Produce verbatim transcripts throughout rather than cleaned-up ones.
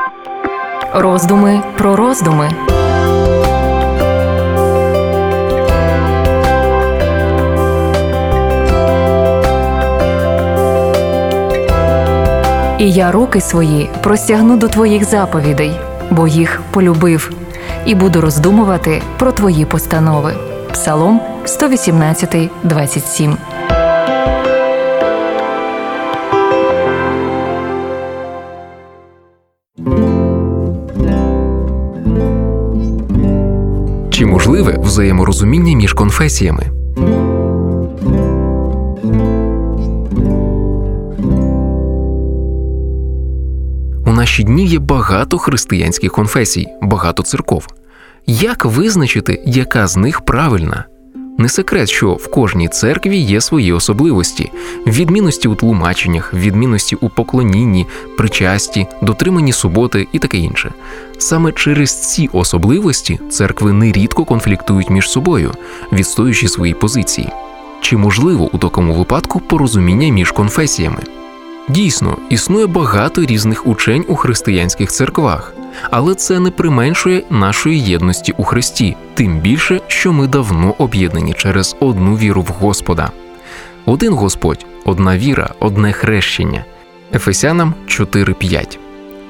Роздуми про роздуми. І я руки свої простягну до твоїх заповідей, бо їх полюбив, і буду роздумувати про твої постанови. Псалом сто вісімнадцять, двадцять сім. Чи можливе взаєморозуміння між конфесіями? У наші дні є багато християнських конфесій, багато церков. Як визначити, яка з них правильна? Не секрет, що в кожній церкві є свої особливості. Відмінності у тлумаченнях, відмінності у поклонінні, причасті, дотриманні суботи і таке інше. Саме через ці особливості церкви нерідко конфліктують між собою, відстоюючи свої позиції. Чи можливо у такому випадку порозуміння між конфесіями? Дійсно, існує багато різних учень у християнських церквах, але це не применшує нашої єдності у Христі, тим більше, що ми давно об'єднані через одну віру в Господа. Один Господь, одна віра, одне хрещення. Ефесянам чотири п'ять.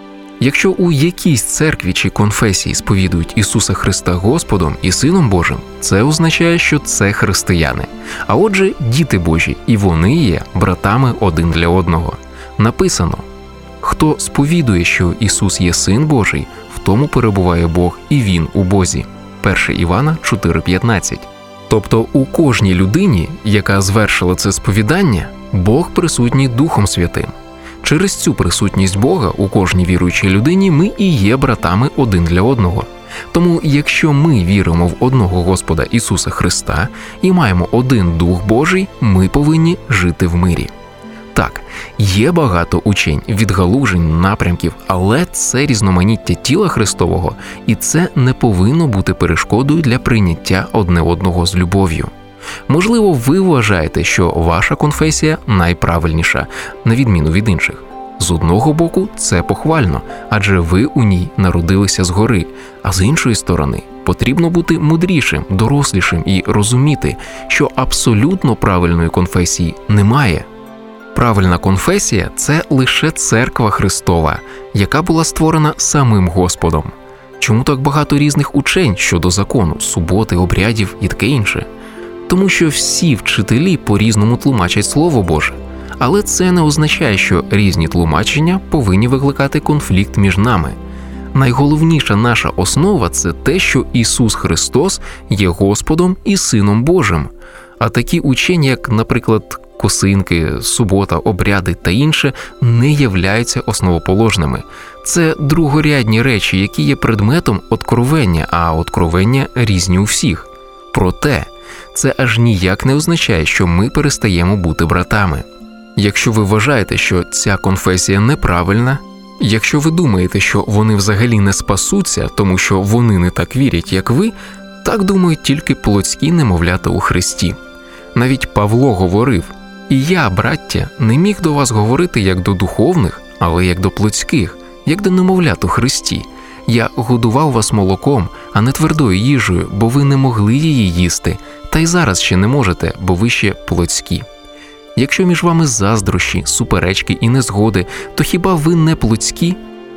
Якщо у якійсь церкві чи конфесії сповідують Ісуса Христа Господом і Сином Божим, це означає, що це християни. А отже, діти Божі, і вони є братами один для одного. Написано: «Хто сповідує, що Ісус є Син Божий, в тому перебуває Бог і Він у Бозі». перше Івана чотири п'ятнадцять. Тобто у кожній людині, яка звершила це сповідання, Бог присутній Духом Святим. Через цю присутність Бога у кожній віруючій людині ми і є братами один для одного. Тому якщо ми віримо в одного Господа Ісуса Христа і маємо один Дух Божий, ми повинні жити в мирі. Так, є багато учень, відгалужень, напрямків, але це різноманіття тіла Христового, і це не повинно бути перешкодою для прийняття одне одного з любов'ю. Можливо, ви вважаєте, що ваша конфесія найправильніша, на відміну від інших. З одного боку, це похвально, адже ви у ній народилися згори, а з іншої сторони, потрібно бути мудрішим, дорослішим і розуміти, що абсолютно правильної конфесії немає. Правильна конфесія – це лише церква Христова, яка була створена самим Господом. Чому так багато різних учень щодо закону, суботи, обрядів і таке інше? Тому що всі вчителі по-різному тлумачать Слово Боже. Але це не означає, що різні тлумачення повинні викликати конфлікт між нами. Найголовніша наша основа – це те, що Ісус Христос є Господом і Сином Божим. А такі учення, як, наприклад, косинки, субота, обряди та інше, не являються основоположними. Це другорядні речі, які є предметом откровення, а откровення різні у всіх. Проте, це аж ніяк не означає, що ми перестаємо бути братами. Якщо ви вважаєте, що ця конфесія неправильна, якщо ви думаєте, що вони взагалі не спасуться, тому що вони не так вірять, як ви, так думають тільки плотські немовлята у Христі. Навіть Павло говорив: «І я, браття, не міг до вас говорити як до духовних, але як до плотських, як до немовлят у Христі. Я годував вас молоком, а не твердою їжею, бо ви не могли її їсти, та й зараз ще не можете, бо ви ще плотські. Якщо між вами заздрощі, суперечки і незгоди, то хіба ви не плотські?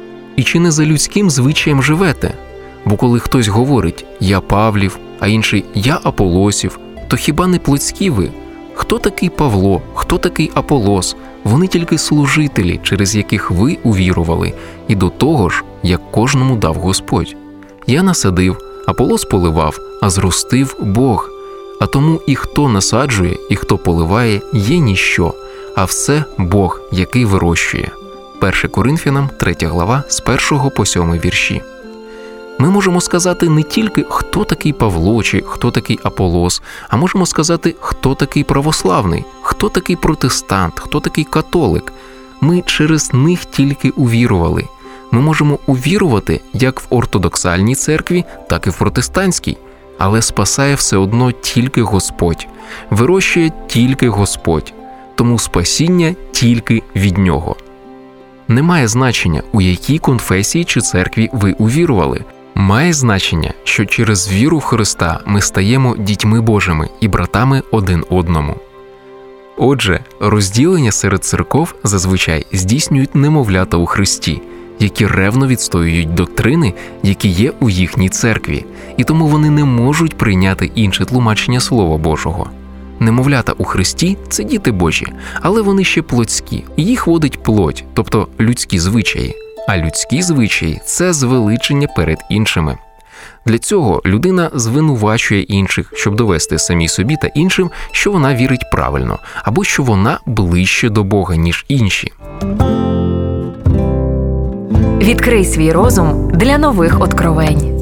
І чи не за людським звичаєм живете? Бо коли хтось говорить «я Павлів», а інший «я Аполосів», то хіба не плотські ви? Хто такий Павло, хто такий Аполос? Вони тільки служителі, через яких ви увірували, і до того ж, як кожному дав Господь. Я насадив, Аполос поливав, а зростив Бог. А тому і хто насаджує, і хто поливає, є ніщо, а все Бог, який вирощує». перше Коринфянам, третя глава, з першого по сьомий вірші. Ми можемо сказати не тільки, хто такий Павло чи хто такий Аполос, а можемо сказати, хто такий православний, хто такий протестант, хто такий католик. Ми через них тільки увірували. Ми можемо увірувати як в ортодоксальній церкві, так і в протестантській. Але спасає все одно тільки Господь, вирощує тільки Господь, тому спасіння тільки від Нього. Немає значення, у якій конфесії чи церкві ви увірували. Має значення, що через віру в Христа ми стаємо дітьми Божими і братами один одному. Отже, розділення серед церков зазвичай здійснюють немовлята у Христі, які ревно відстоюють доктрини, які є у їхній церкві, і тому вони не можуть прийняти інше тлумачення Слова Божого. Немовлята у Христі – це діти Божі, але вони ще плотські, їх водить плоть, тобто людські звичаї. А людські звичаї – це звеличення перед іншими. Для цього людина звинувачує інших, щоб довести самій собі та іншим, що вона вірить правильно, або що вона ближче до Бога, ніж інші. Відкрий свій розум для нових откровень.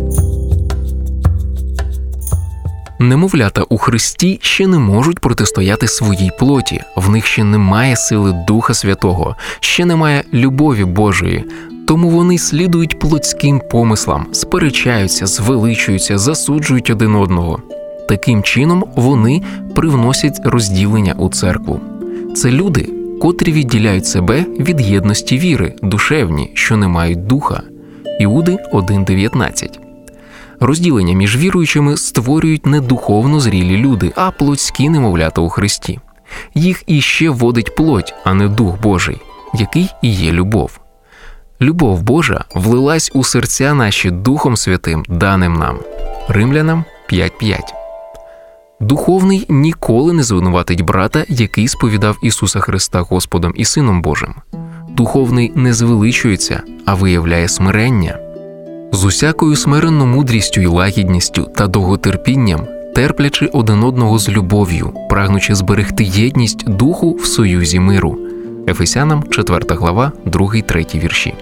Немовлята у Христі ще не можуть протистояти своїй плоті, в них ще немає сили Духа Святого, ще немає любові Божої, тому вони слідують плотським помислам, сперечаються, звеличуються, засуджують один одного. Таким чином вони привносять розділення у церкву. Це люди, котрі відділяють себе від єдності віри, душевні, що не мають духа. Іуди один дев'ятнадцять. Розділення між віруючими створюють не духовно зрілі люди, а плотські немовлята у Христі. Їх іще водить плоть, а не Дух Божий, який і є любов. Любов Божа влилась у серця наші Духом Святим, даним нам. Римлянам п'ять п'ять. Духовний ніколи не звинуватить брата, який сповідав Ісуса Христа Господом і Сином Божим. Духовний не звеличується, а виявляє смирення. З усякою смиренною мудрістю й лагідністю та довготерпінням, терплячи один одного з любов'ю, прагнучи зберегти єдність духу в союзі миру. Ефесянам четверта глава, другий-третій вірші.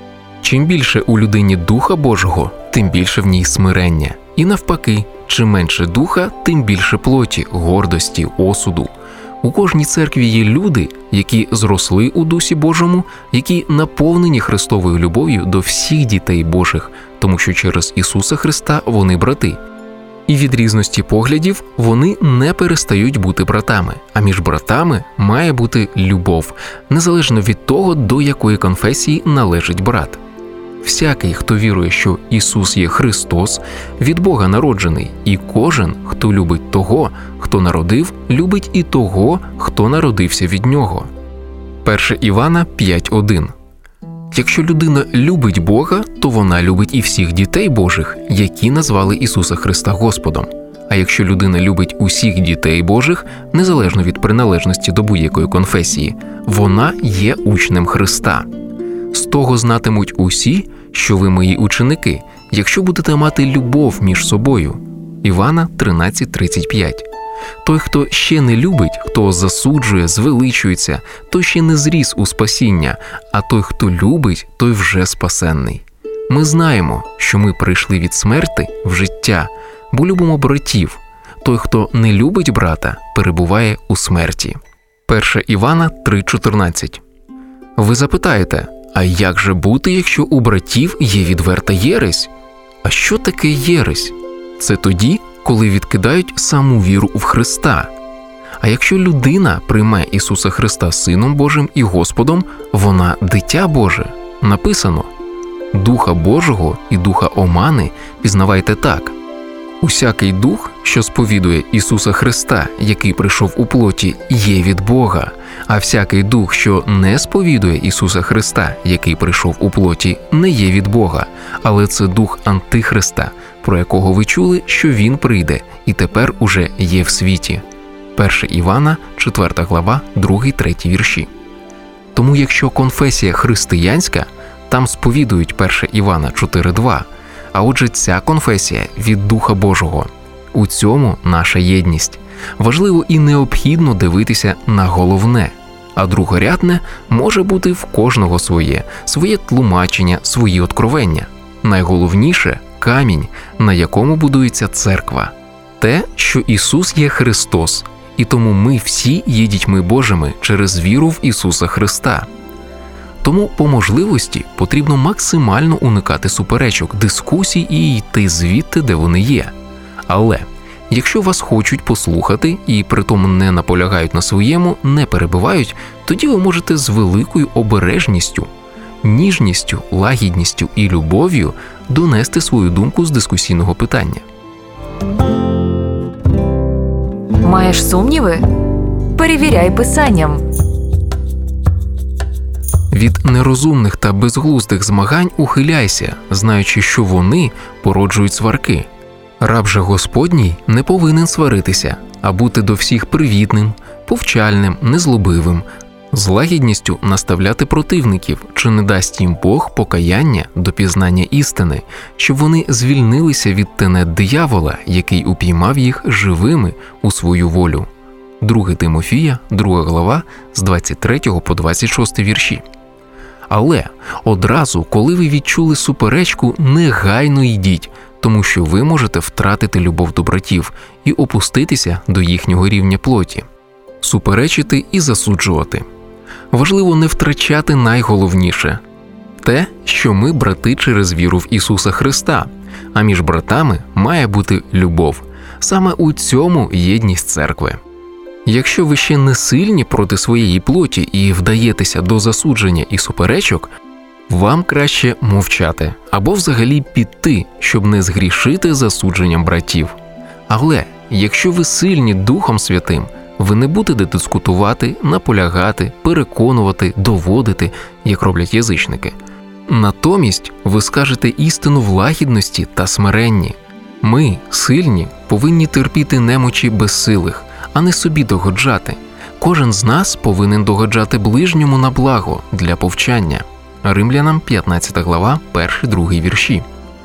Чим більше у людині Духа Божого, тим більше в ній смирення. І навпаки, чим менше духа, тим більше плоті, гордості, осуду. У кожній церкві є люди, які зросли у Дусі Божому, які наповнені Христовою любов'ю до всіх дітей Божих, тому що через Ісуса Христа вони брати. І від різності поглядів вони не перестають бути братами, а між братами має бути любов, незалежно від того, до якої конфесії належить брат. Всякий, хто вірує, що Ісус є Христос, від Бога народжений, і кожен, хто любить того, хто народив, любить і того, хто народився від Нього. перше Івана п'ять один. Якщо людина любить Бога, то вона любить і всіх дітей Божих, які назвали Ісуса Христа Господом. А якщо людина любить усіх дітей Божих, незалежно від приналежності до будь-якої конфесії, вона є учнем Христа. З того знатимуть усі, що ви мої ученики, якщо будете мати любов між собою. Івана тринадцять тридцять п'ять. Той, хто ще не любить, хто засуджує, звеличується, той ще не зріс у спасіння, а той, хто любить, той вже спасенний. Ми знаємо, що ми прийшли від смерти в життя, бо любимо братів. Той, хто не любить брата, перебуває у смерті. перше Івана три чотирнадцять. Ви запитаєте, а як же бути, якщо у братів є відверта єресь? А що таке єресь? Це тоді, коли відкидають саму віру в Христа. А якщо людина прийме Ісуса Христа Сином Божим і Господом, вона дитя Боже. Написано: «Духа Божого і духа омани пізнавайте так. Усякий дух, що сповідує Ісуса Христа, який прийшов у плоті, є від Бога, а всякий дух, що не сповідує Ісуса Христа, який прийшов у плоті, не є від Бога, але це дух Антихриста, про якого ви чули, що він прийде і тепер уже є в світі». перше Івана, четверта глава, другий-третій вірші. Тому якщо конфесія християнська, там сповідують перше Івана чотири два, а отже ця конфесія від Духа Божого. У цьому наша єдність. Важливо і необхідно дивитися на головне, а другорядне може бути в кожного своє, своє тлумачення, свої откровення. Найголовніше – камінь, на якому будується церква. Те, що Ісус є Христос, і тому ми всі є дітьми Божими через віру в Ісуса Христа. Тому по можливості потрібно максимально уникати суперечок, дискусій і йти звідти, де вони є. Але якщо вас хочуть послухати і притому не наполягають на своєму, не перебивають, тоді ви можете з великою обережністю, ніжністю, лагідністю і любов'ю донести свою думку з дискусійного питання. Маєш сумніви? Перевіряй писанням. Від нерозумних та безглуздих змагань ухиляйся, знаючи, що вони породжують сварки. Раб же Господній не повинен сваритися, а бути до всіх привітним, повчальним, незлобивим, з лагідністю наставляти противників, чи не дасть їм Бог покаяння до пізнання істини, щоб вони звільнилися від тенет диявола, який упіймав їх живими у свою волю. Друге Тимофія, друга глава, з двадцять третього по двадцять шостий вірші. Але одразу, коли ви відчули суперечку, негайно йдіть, тому що ви можете втратити любов до братів і опуститися до їхнього рівня плоті. Суперечити і засуджувати. Важливо не втрачати найголовніше – те, що ми брати через віру в Ісуса Христа, а між братами має бути любов. Саме у цьому єдність церкви. Якщо ви ще не сильні проти своєї плоті і вдаєтеся до засудження і суперечок, вам краще мовчати або взагалі піти, щоб не згрішити засудженням братів. Але якщо ви сильні Духом Святим, ви не будете дискутувати, наполягати, переконувати, доводити, як роблять язичники. Натомість ви скажете істину в лагідності та смиренні. Ми, сильні, повинні терпіти немочі безсилих, а не собі догоджати. Кожен з нас повинен догоджати ближньому на благо для повчання. Римлянам п'ятнадцята глава, перший-другий вірші.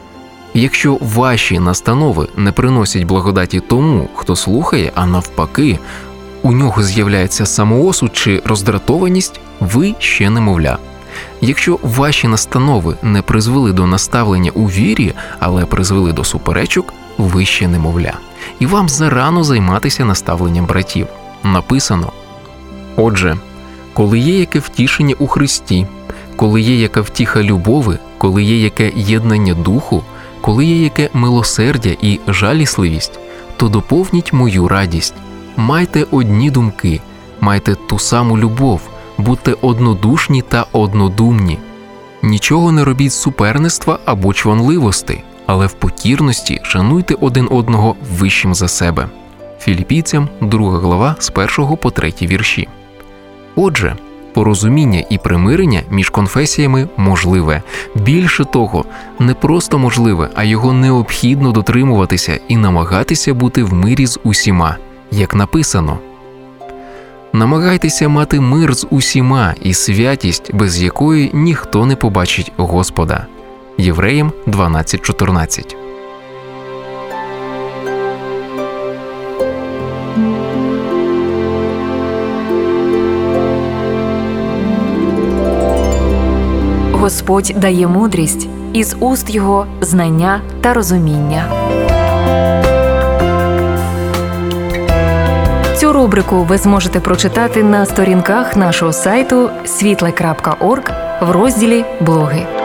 Якщо ваші настанови не приносять благодаті тому, хто слухає, а навпаки, у нього з'являється самоосуд чи роздратованість, ви ще немовля. Якщо ваші настанови не призвели до наставлення у вірі, але призвели до суперечок, ви ще немовля. І вам зарано займатися наставленням братів. Написано: «Отже, коли є яке втішення у Христі, коли є яка втіха любови, коли є яке єднання духу, коли є яке милосердя і жалісливість, то доповніть мою радість. Майте одні думки, майте ту саму любов, будьте однодушні та однодумні. Нічого не робіть з суперництва або чванливости, але в покірності шануйте один одного вищим за себе». Філіппійцям, друга глава, з першого по третій вірші. Отже, порозуміння і примирення між конфесіями можливе. Більше того, не просто можливе, а його необхідно дотримуватися і намагатися бути в мирі з усіма. Як написано: «Намагайтеся мати мир з усіма і святість, без якої ніхто не побачить Господа». Євреям дванадцять чотирнадцять. Господь дає мудрість, із уст Його знання та розуміння. Цю рубрику ви зможете прочитати на сторінках нашого сайту світле крапка орг в розділі «Блоги».